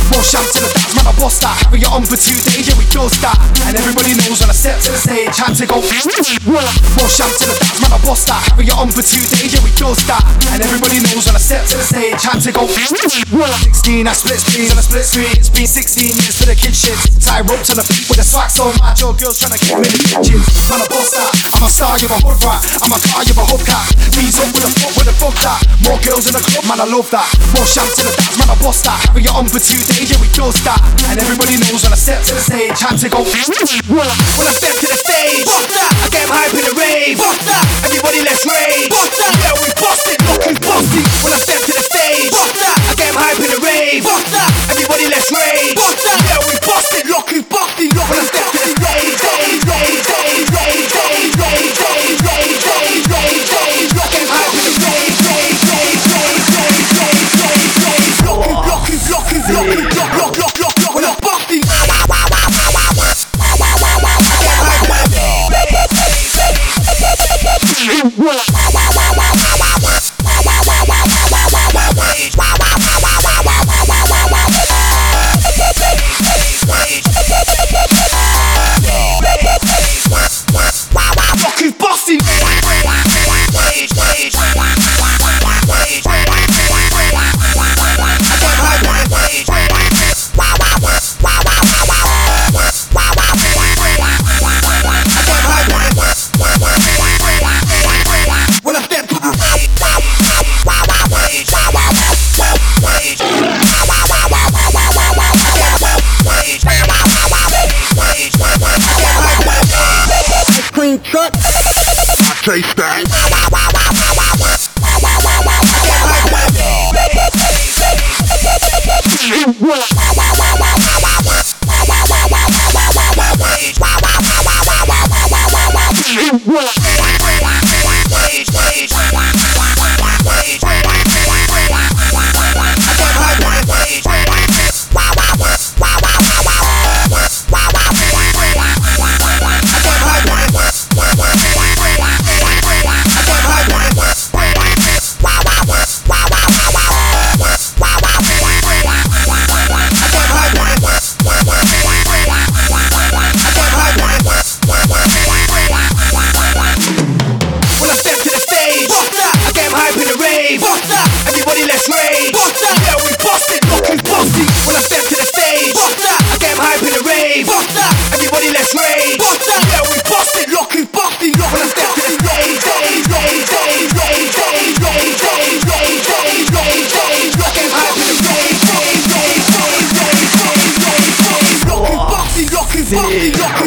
More sham to the dance, man, I boss that. Having it on for 2 days, yeah, we close that. And everybody knows when I step to the stage, time to go. More sham to the dance, man, I boss that. Having it on for 2 days, yeah, we close that. And everybody knows when I step to the stage, time to go. 16, I split screens on a split screen. It's been 16 years for the kid shit. Tie ropes on the beat with a swag so much. Your girls tryna get me in the kitchen. Man, I boss that. I'm a star, you're a hood rat. I'm a car, you're a hubcat. Bees up with a fuck with a fuck that. More girls in the club, man, I love that. More sham to the dance, man, I boss that. Having it on for 2 days, yeah, we close that. And everybody knows when I step to the stage, time to go. When I step to the stage, I get hype in the rave. Everybody let's rage. Yeah, we busted, look who's busted. When I step to the stage, I get hype in the rave. Everybody let's rage. Yeah, we busted, look who's busted. Look when I step to the stage, rage, rage, rage, rage, rage, rage, rage, rage, rage, rage, rage. Look at hype in the rage, rage, rage, rage, rage, rage, rage, rage. Look who's, look who's, look who's, look who's, look, look, look, look when I'm busted. Truck. I taste that. Everybody let's rage. Yeah, we busted, look who's busted. When I step to the stage, I get hype in the rave. Everybody let's rage. Yeah, we busted, look who's busted. Look when I step to the stage, rage, rage, rage, rage, rage, rage, rage, rage, rage, rage, rage. Look at hype in the rage, rage, rage, rage, rage, rage, rage, rage. Look who's busted, look who's busted, look